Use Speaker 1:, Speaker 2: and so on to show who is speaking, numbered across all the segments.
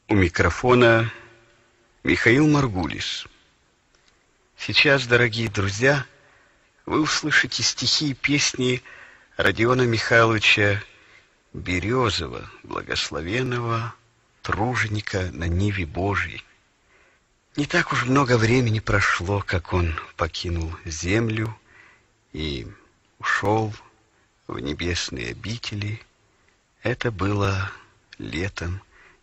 Speaker 1: У микрофона Михаил Маргулис. Сейчас, дорогие друзья, вы услышите стихи и песни Родиона Михайловича Березова, благословенного труженика на ниве Божьей. Не так уж много времени прошло, как он покинул землю и ушел в небесные обители. Это было летом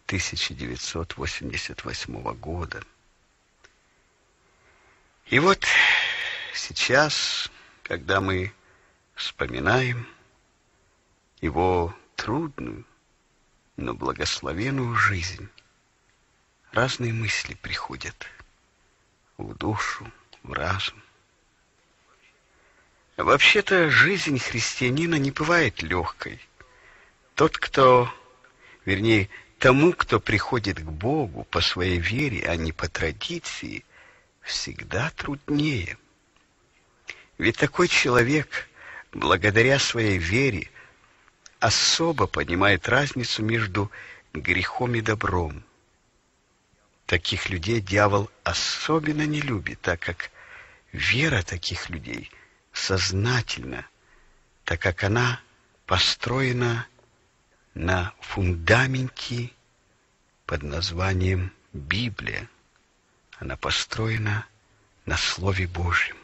Speaker 1: 1988 года. И вот сейчас, когда мы вспоминаем его трудную, но благословенную жизнь, разные мысли приходят в душу, в разум. Вообще-то жизнь христианина не бывает легкой. Тому, кто приходит к Богу по своей вере, а не по традиции, всегда труднее. Ведь такой человек, благодаря своей вере, особо понимает разницу между грехом и добром. Таких людей дьявол особенно не любит, так как вера таких людей сознательна, так как она построена на фундаменте под названием Библия. Она построена на Слове Божьем.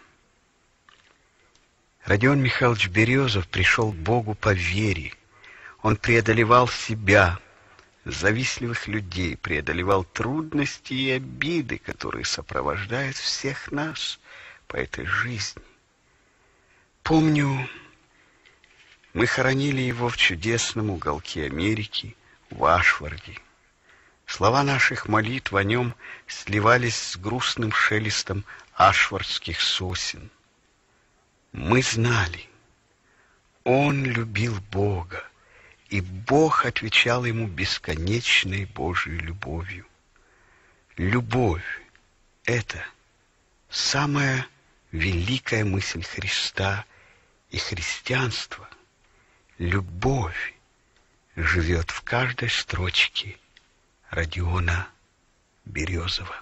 Speaker 1: Родион Михайлович Березов пришел к Богу по вере. Он преодолевал себя, завистливых людей, преодолевал трудности и обиды, которые сопровождают всех нас по этой жизни. Помню, мы хоронили его в чудесном уголке Америки, в Ашфорде. Слова наших молитв о нем сливались с грустным шелестом ашфордских сосен. Мы знали, он любил Бога, и Бог отвечал ему бесконечной Божьей любовью. Любовь — это самая великая мысль Христа и христианства. Любовь живет в каждой строчке Родиона Березова.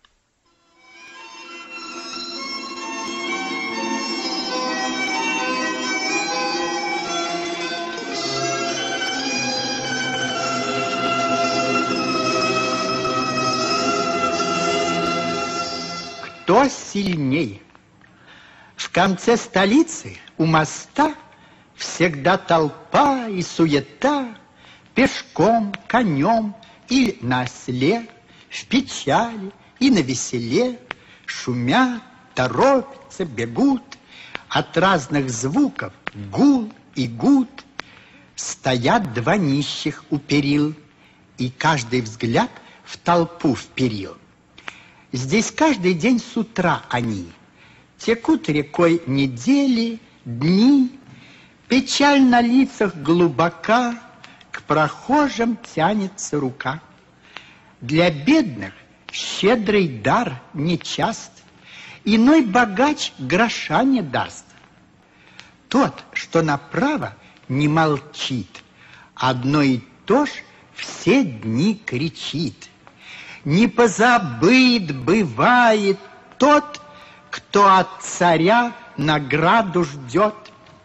Speaker 2: Кто сильней? В конце столицы у моста всегда толпа и суета, пешком, конем или на осле, в печали и на веселе, шумят, торопятся, бегут, от разных звуков гул и гуд. Стоят два нищих у перил, и каждый взгляд в толпу вперил. Здесь каждый день с утра они текут рекой недели, дни, печаль на лицах глубока, к прохожим тянется рука. Для бедных щедрый дар нечаст, иной богач гроша не даст. Тот, что направо, не молчит, одно и то ж все дни кричит. Не позабыт бывает тот, кто от царя награду ждет.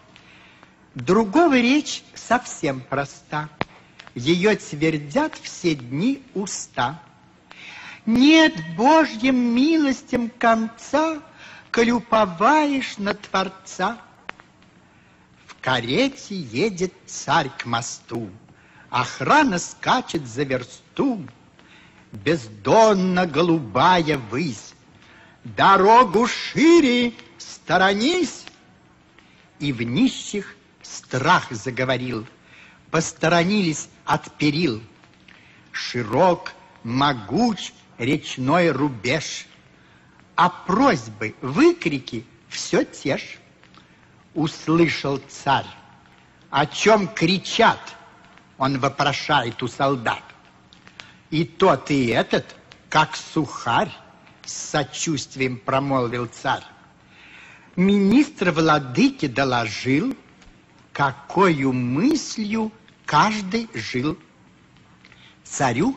Speaker 2: Другого речь совсем проста, ее твердят все дни уста. Нет Божьим милостям конца, коль уповаешь на Творца. В карете едет царь к мосту, охрана скачет за версту. Бездонно голубая высь, дорогу шире сторонись. И в нищих страх заговорил, посторонились от перил. Широк, могуч речной рубеж, а просьбы, выкрики все те ж. Услышал царь, о чем кричат, он вопрошает у солдат. И тот, и этот, как сухарь, с сочувствием промолвил царь. Министр владыке доложил, какою мыслью каждый жил. Царю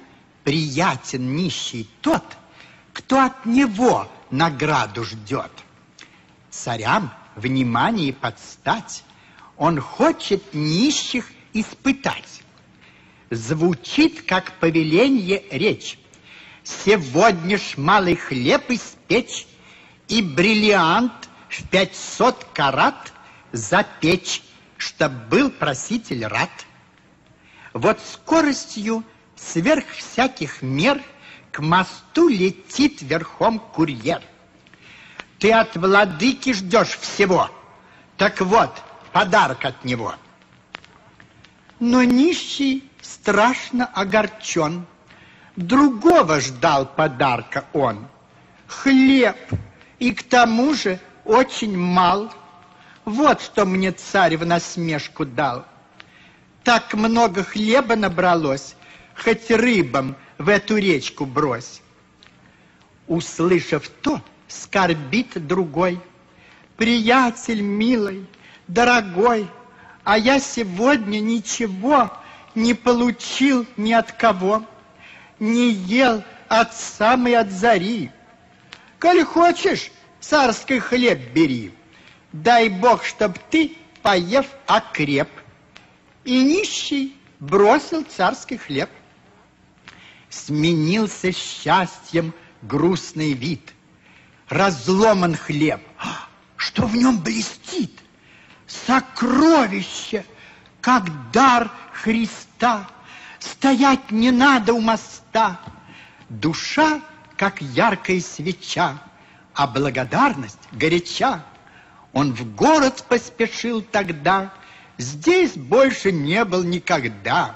Speaker 2: приятен нищий тот, кто от него награду ждет. Царям внимание подстать, он хочет нищих испытать. Звучит, как повеленье речь: сегодня ж малый хлеб испечь и бриллиант в 500 карат запечь, чтоб был проситель рад. Вот скоростью сверх всяких мер к мосту летит верхом курьер. Ты от владыки ждешь всего, так вот, подарок от него. Но нищий страшно огорчен, другого ждал подарка он. Хлеб, и к тому же очень мал. Вот что мне царь в насмешку дал. Так много хлеба набралось, хоть рыбам в эту речку брось. Услышав то, скорбит другой: приятель милый, дорогой, а я сегодня ничего не получил ни от кого, не ел от самой от зари. Коль хочешь, царский хлеб бери, дай Бог, чтоб ты, поев, окреп. И нищий бросил царский хлеб. Сменился счастьем грустный вид. Разломан хлеб. Что в нем блестит? Сокровище, как дар Христа. Стоять не надо у моста. Душа, как яркая свеча, а благодарность горяча. Он в город поспешил тогда, здесь больше не был никогда.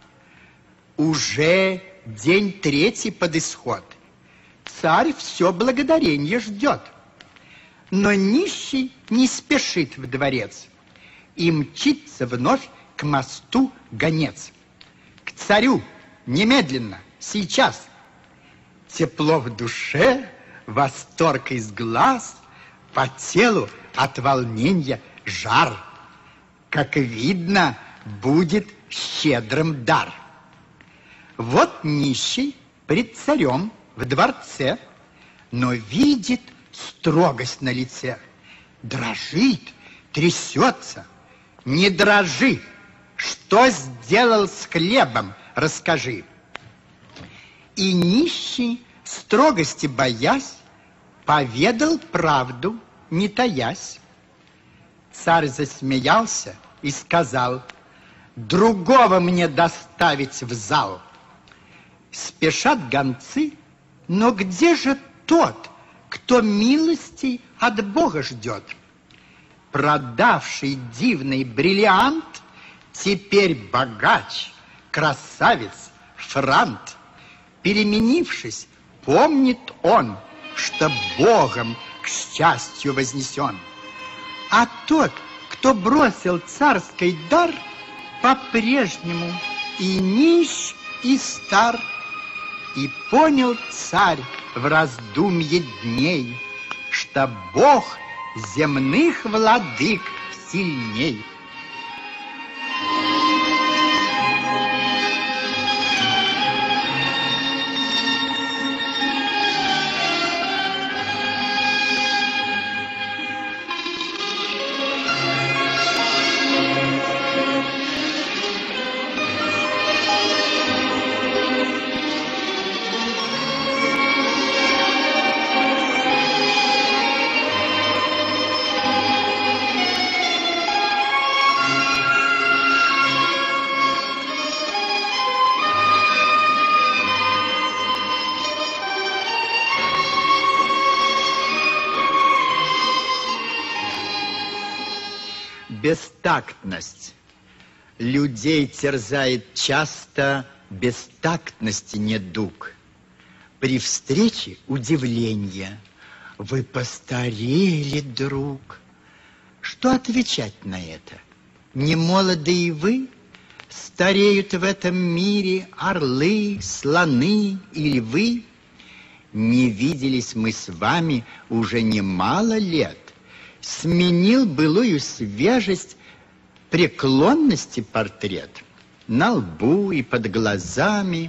Speaker 2: Уже день третий под исход. Царь все благодаренье ждет. Но нищий не спешит в дворец, и мчится вновь к мосту гонец. К царю немедленно, сейчас. Тепло в душе, восторг из глаз, по телу от волнения жар. Как видно, будет щедрым дар. Вот нищий пред царем в дворце, но видит строгость на лице. Дрожит, трясется. Не дрожи, что сделал с хлебом, расскажи. И нищий, строгости боясь, поведал правду, не таясь. Царь засмеялся и сказал: другого мне доставить в зал. Спешат гонцы, но где же тот, кто милостей от Бога ждет? Продавший дивный бриллиант, теперь богач, красавец, франт. Переменившись, помнит он, что Богом к счастью вознесен. А тот, кто бросил царский дар, по-прежнему и нищ, и стар. И понял царь в раздумье дней, что Бог земных владык сильней. Бестактность. Людей терзает часто бестактности недуг. При встрече удивление: вы постарели, друг. Что отвечать на это? Не молоды и вы? Стареют в этом мире орлы, слоны и львы. Не виделись мы с вами уже немало лет. Сменил былую свежесть преклонности портрет. На лбу и под глазами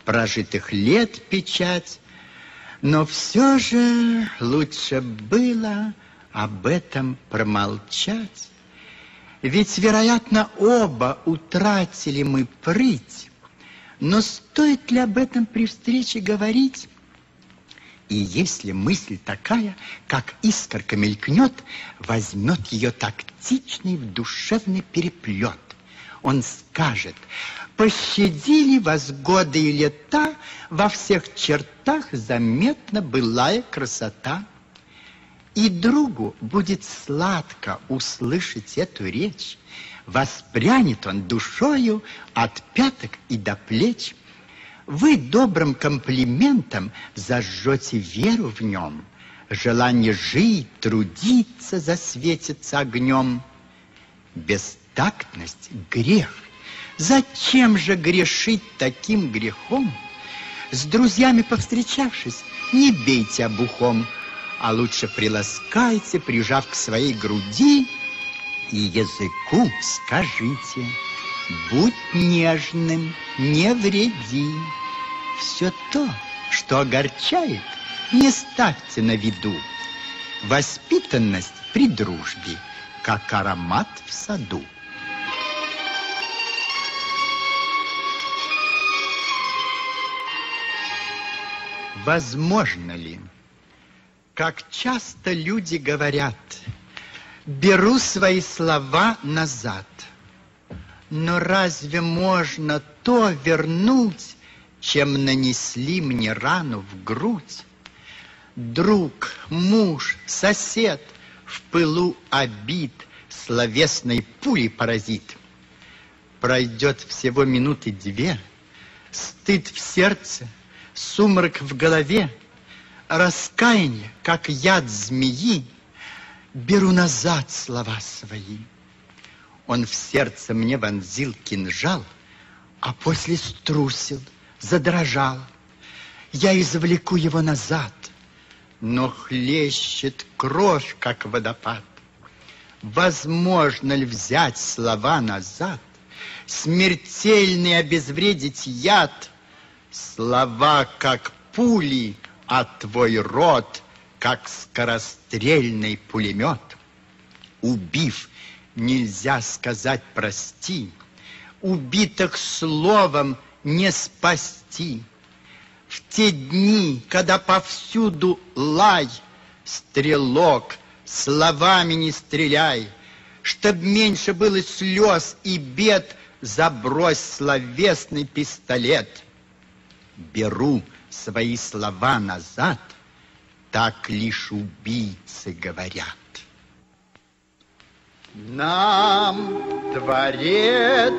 Speaker 2: прожитых лет печать, но все же лучше было об этом промолчать. Ведь, вероятно, оба утратили мы прыть, но стоит ли об этом при встрече говорить? И если мысль такая, как искорка мелькнет, возьмет ее тактичный в душевный переплет. Он скажет: пощадили вас годы и лета, во всех чертах заметна былая красота. И другу будет сладко услышать эту речь. Воспрянет он душою от пяток и до плеч. Вы добрым комплиментом зажжете веру в нем. Желание жить, трудиться засветится огнем. Бестактность — грех. Зачем же грешить таким грехом? С друзьями повстречавшись, не бейте обухом, а лучше приласкайте, прижав к своей груди, и языку скажите: будь нежным, не вреди. Все то, что огорчает, не ставьте на виду. Воспитанность при дружбе, как аромат в саду. Возможно ли? Как часто люди говорят: беру свои слова назад. Но разве можно то вернуть, чем нанесли мне рану в грудь? Друг, муж, сосед в пылу обид словесной пулей поразит. Пройдет всего минуты две, стыд в сердце, сумрак в голове, раскаяние, как яд змеи, беру назад слова свои. Он в сердце мне вонзил кинжал, а после струсил, задрожал. Я извлеку его назад, но хлещет кровь, как водопад. Возможно ли взять слова назад, смертельный обезвредить яд? Слова, как пули, а твой рот, как скорострельный пулемет. Убив, нельзя сказать прости, убитых словом не спасти. В те дни, когда повсюду лай, стрелок, словами не стреляй. Чтоб меньше было слез и бед, забрось словесный пистолет. Беру свои слова назад, так лишь убийцы говорят. Нам Творец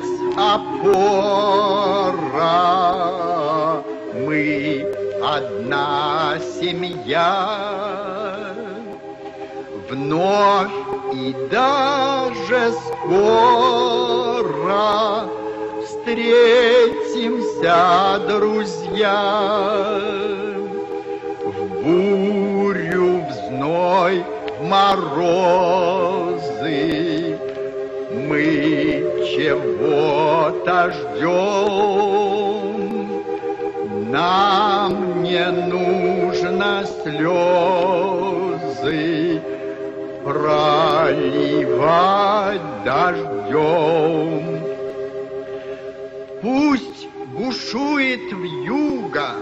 Speaker 2: опора, мы одна семья. Вновь и даже скоро встретимся, друзья. В бурю, в зной, в морозы мы чего-то ждем. Нам не нужно слезы проливать дождем. Пусть бушует вьюга,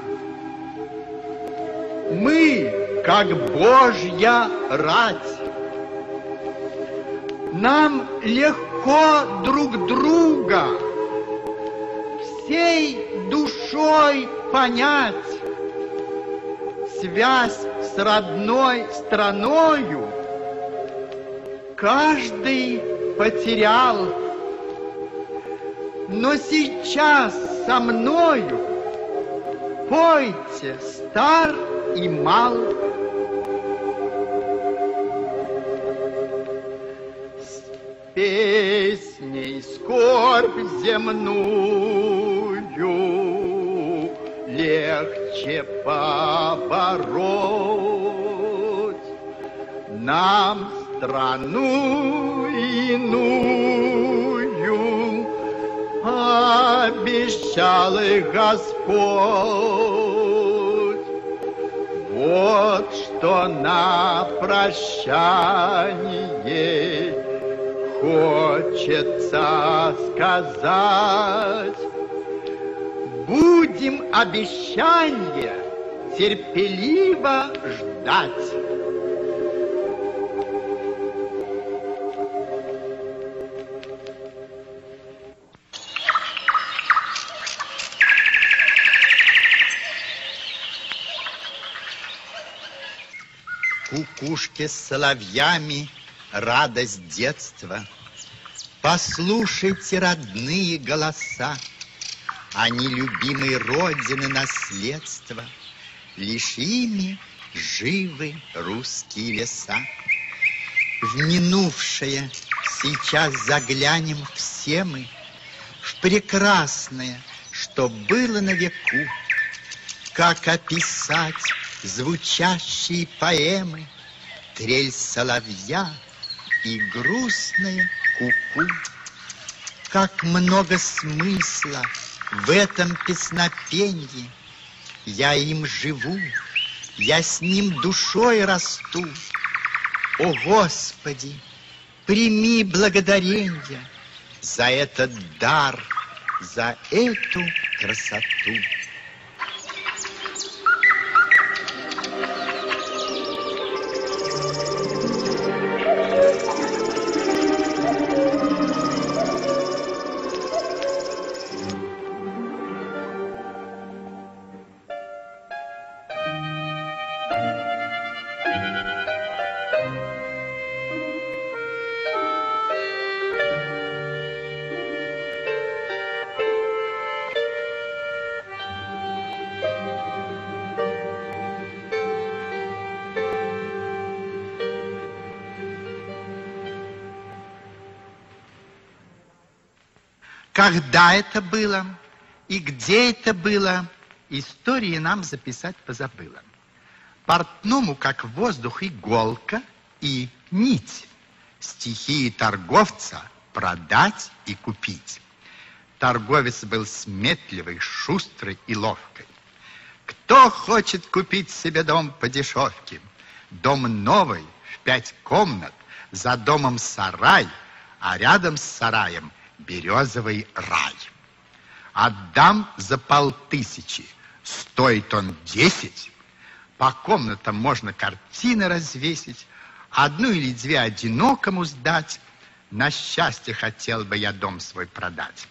Speaker 2: мы, как Божья рать. Нам легко друг друга всей душой понять. Связь с родной страною каждый потерял. Но сейчас со мною пойте, стар и мал. С песней скорбь земную легче побороть. Нам страну иную обещал и Господь. Вот что на прощание хочется сказать. Будем обещания терпеливо ждать.
Speaker 3: Кукушки с соловьями — радость детства. Послушайте родные голоса, они любимой Родины наследство. Лишь ими живы русские леса. В минувшее сейчас заглянем все мы, в прекрасное, что было на веку. Как описать звучащие поэмы, трель соловья и грустная куку. Как много смысла в этом песнопенье. Я им живу, я с ним душой расту. О, Господи, прими благодаренье за этот дар, за эту красоту. Когда это было и где это было, истории нам записать позабыла. Портному, как воздух, иголка и нить. Стихии торговца продать и купить. Торговец был сметливый, шустрый и ловкий. Кто хочет купить себе дом по дешевке? Дом новый, в 5 комнат, за домом сарай, а рядом с сараем березовый рай. Отдам за 500, стоит он 10. По комнатам можно картины развесить, 1 или 2 одинокому сдать. На счастье хотел бы я дом свой продать.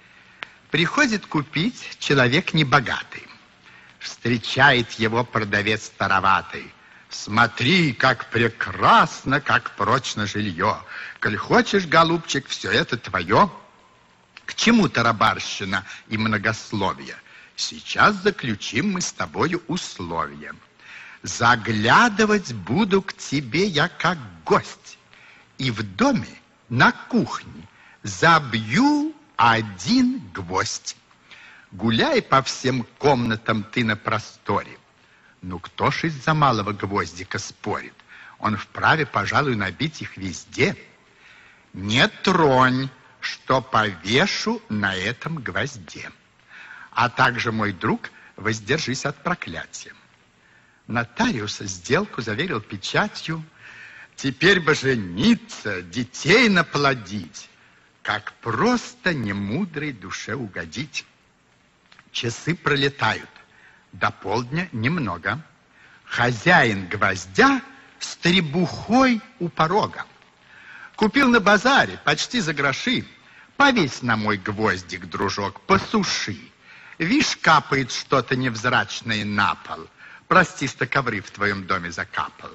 Speaker 3: Приходит купить человек небогатый. Встречает его продавец староватый. Смотри, как прекрасно, как прочно жилье. Коль хочешь, голубчик, все это твое. К чему тарабарщина и многословие? Сейчас заключим мы с тобою условия. Заглядывать буду к тебе я как гость. И в доме на кухне забью 1 гвоздь. Гуляй по всем комнатам ты на просторе. Ну, кто ж из-за малого гвоздика спорит? Он вправе, пожалуй, набить их везде. Не тронь, что повешу на этом гвозде. А также, мой друг, воздержись от проклятия. Нотариус сделку заверил печатью. Теперь бы жениться, детей наплодить. Как просто немудрой душе угодить. Часы пролетают. До полдня немного. Хозяин гвоздя с требухой у порога. Купил на базаре почти за гроши. Повесь на мой гвоздик, дружок, посуши. Вишь, капает что-то невзрачное на пол. Прости-ста, ковры в твоем доме закапал.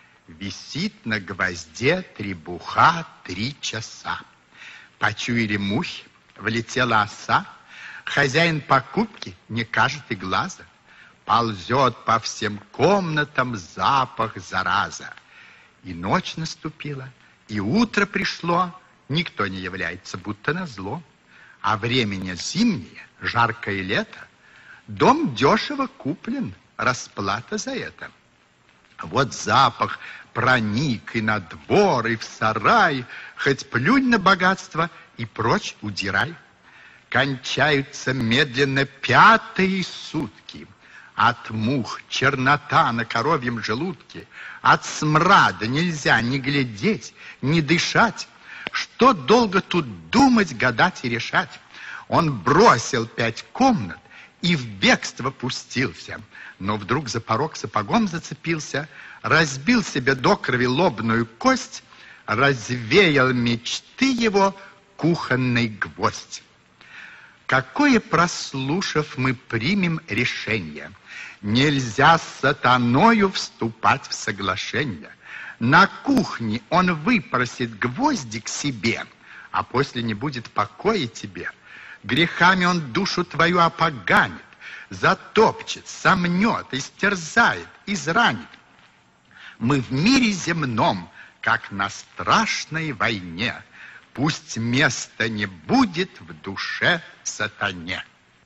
Speaker 3: Висит на гвозде требуха 3 часа. Почуяли мухи, влетела оса. Хозяин покупки не кажет и глаза. Ползет по всем комнатам запах зараза. И ночь наступила, и утро пришло. Никто не является, будто назло. А времени зимнее, жаркое лето. Дом дешево куплен, расплата за это. Вот запах проник и на двор, и в сарай. Хоть плюнь на богатство и прочь удирай. Кончаются медленно 5-е сутки. От мух чернота на коровьем желудке, от смрада нельзя ни глядеть, ни дышать. Что долго тут думать, гадать и решать? Он бросил 5 комнат и в бегство пустился. Но вдруг за порог сапогом зацепился, разбил себе до крови лобную кость, развеял мечты его кухонный гвоздь. Какое, прослушав, мы примем решение? Нельзя с сатаною вступать в соглашение. На кухне он выпросит гвозди к себе, а после не будет покоя тебе. Грехами он душу твою опоганит, затопчет, сомнет, истерзает, изранит. Мы в мире земном, как на страшной войне. Пусть места не будет в душе сатане.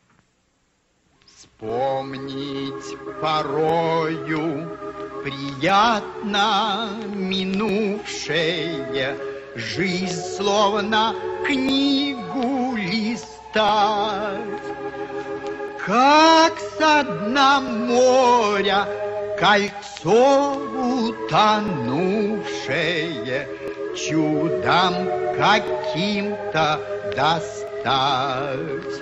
Speaker 2: Вспомнить порою приятно минувшее, жизнь словно книгу листать. Как со дна моря кольцо утонувшее, чудом каким-то достать.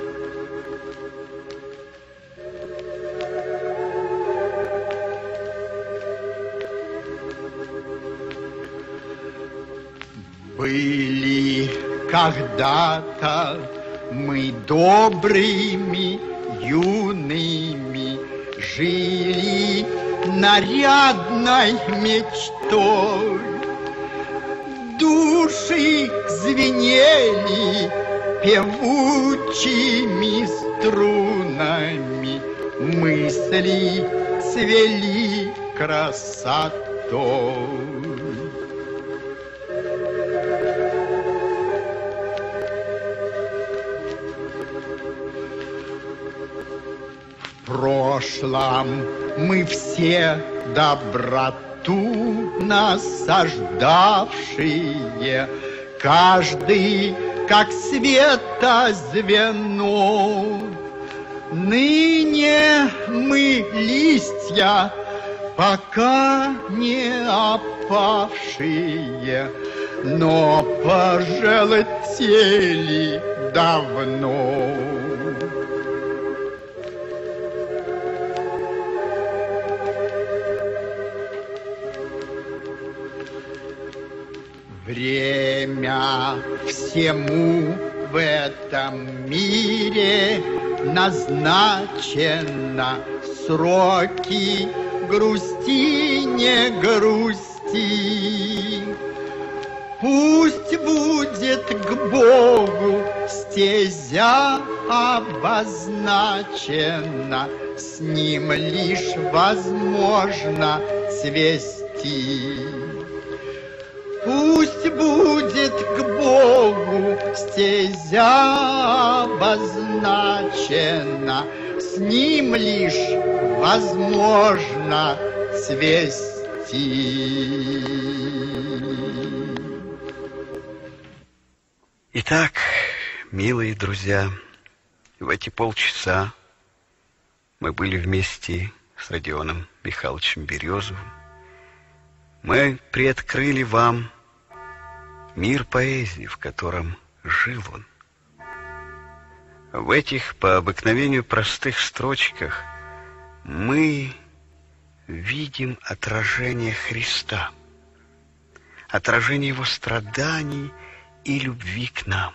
Speaker 2: Были когда-то мы добрыми, юными, жили нарядной мечтой. Души звенели певучими струнами, мысли цвели красотой. В прошлом мы все доброту насаждавшие, каждый как светозвено. Ныне мы листья, пока не опавшие, но пожелтели давно. Время всему в этом мире назначено, сроки грусти не грусти. Пусть будет к Богу стезя обозначена, с ним лишь возможно цвести. Пусть будет к Богу стезя обозначена, с ним лишь возможно цвести.
Speaker 1: Итак, милые друзья, в эти полчаса мы были вместе с Родионом Михайловичем Березовым. Мы приоткрыли вам мир поэзии, в котором жил он. В этих по обыкновению простых строчках мы видим отражение Христа, отражение Его страданий и любви к нам.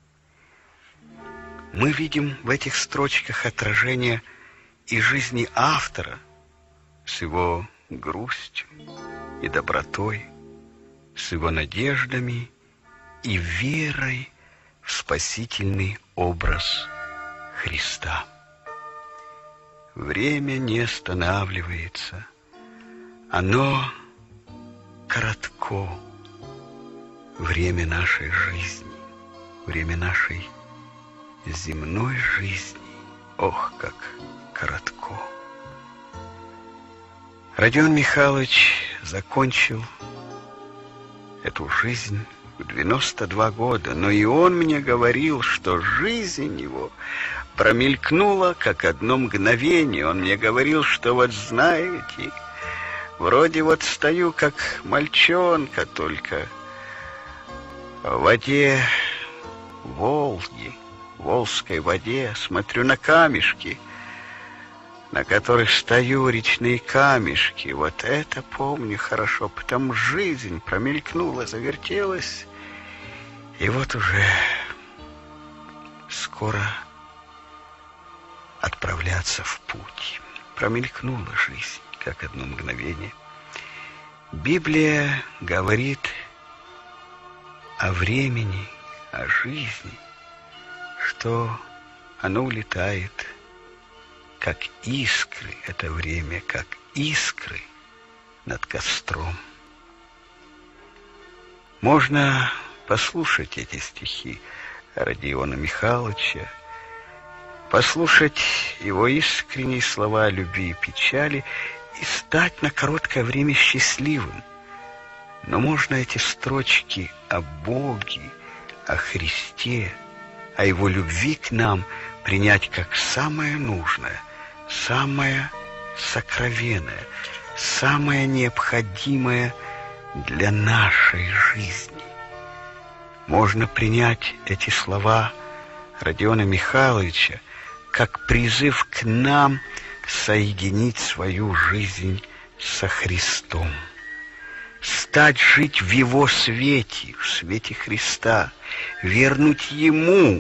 Speaker 1: Мы видим в этих строчках отражение и жизни автора с его грустью и добротой, с его надеждами и верой в спасительный образ Христа. Время не останавливается, оно коротко. Время нашей жизни, время нашей земной жизни, ох, как коротко. Родион Михайлович закончил эту жизнь в 92 года, но и он мне говорил, что жизнь его промелькнула, как одно мгновение. Он мне говорил, что вот знаете, вроде вот стою, как мальчонка, только в воде Волги, в Волжской воде, смотрю на камешки, на которых стою, речные камешки. Вот это помню хорошо, потому жизнь промелькнула, завертелась, и вот уже скоро отправляться в путь. Промелькнула жизнь, как одно мгновение. Библия говорит о времени, о жизни, что оно улетает, как искры, это время, как искры над костром. Можно послушать эти стихи Родиона Михайловича, послушать его искренние слова о любви и печали и стать на короткое время счастливым. Но можно эти строчки о Боге, о Христе, о Его любви к нам принять как самое нужное, самое сокровенное, самое необходимое для нашей жизни. Можно принять эти слова Родиона Михайловича как призыв к нам соединить свою жизнь со Христом, стать жить в Его свете, в свете Христа, вернуть Ему,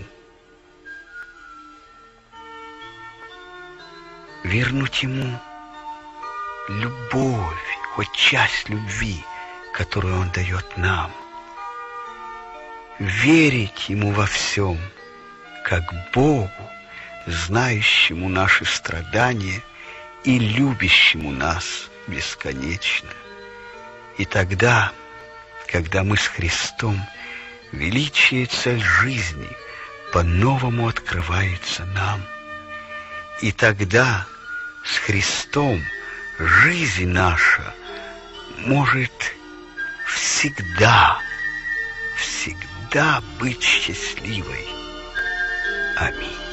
Speaker 1: любовь, хоть часть любви, которую Он дает нам, верить Ему во всем, как Богу, знающему наши страдания и любящему нас бесконечно. И тогда, когда мы с Христом, величие и цель жизни по-новому открывается нам. И тогда с Христом жизнь наша может всегда быть счастливой. Аминь.